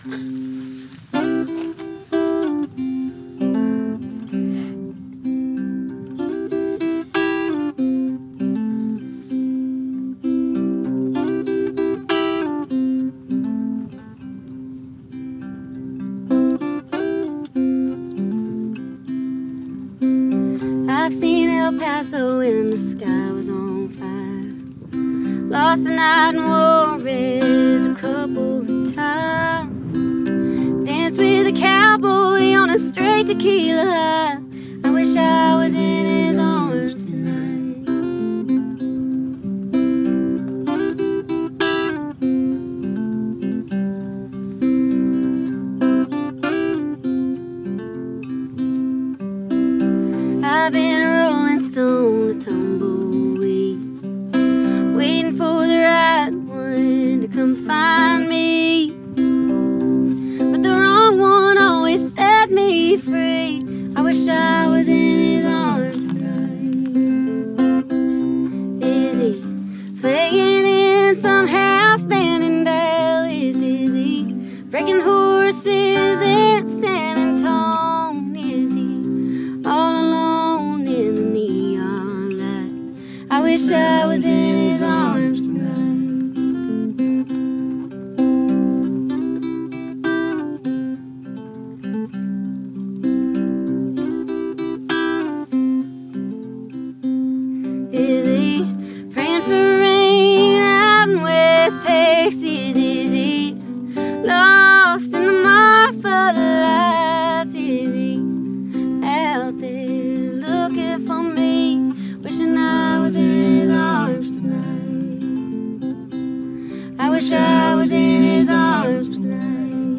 I've seen El Paso when the sky was on fire. Lost a night in Juarez a couple of times. Danced with a cowboy on a straight tequila high. I wish I was in his arms tonight. I've been a rolling stone, a tumbleweed, waiting for the right one to come find me. But the wrong one always set me free. I wish I was in his arms tonight. Is he playing in some house band in Dallas? Is he breaking horses in San Antonio? Is he all alone in the neon lights? I wish I was in his arms tonight. Is he praying for rain out in West Texas? Is he lost in the Marfa lights? Is he out there looking for me, wishing I was in his arms tonight? I wish I was in his arms tonight.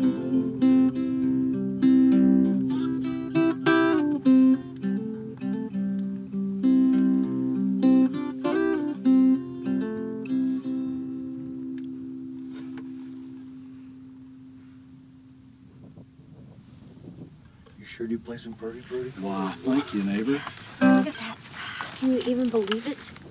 You sure do play some pretty? Wow, thank you, neighbor. Look at that sky. Can you even believe it?